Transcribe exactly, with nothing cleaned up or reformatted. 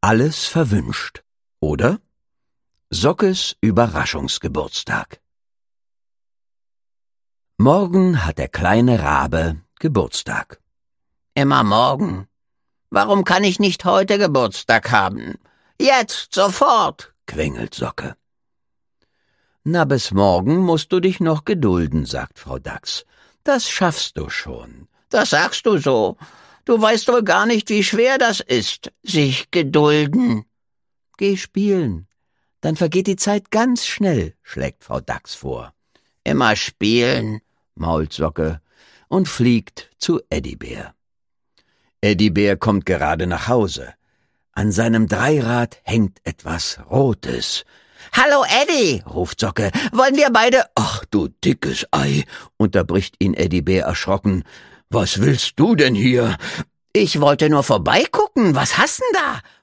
alles verwünscht, oder? Sockes Überraschungsgeburtstag. Morgen hat der kleine Rabe Geburtstag. Immer morgen. Warum kann ich nicht heute Geburtstag haben? Jetzt, sofort, quengelt Socke. Na, bis morgen musst du dich noch gedulden, sagt Frau Dachs. Das schaffst du schon. Das sagst du so. Du weißt wohl gar nicht, wie schwer das ist, sich gedulden. Geh spielen. Dann vergeht die Zeit ganz schnell, schlägt Frau Dachs vor. Immer spielen, mault Socke und fliegt zu Eddibär. Eddibär kommt gerade nach Hause. An seinem Dreirad hängt etwas Rotes. »Hallo, Eddie«, ruft Socke, »wollen wir beide...« »Ach, du dickes Ei«, unterbricht ihn Eddibär erschrocken. »Was willst du denn hier?« »Ich wollte nur vorbeigucken, was hast denn da?«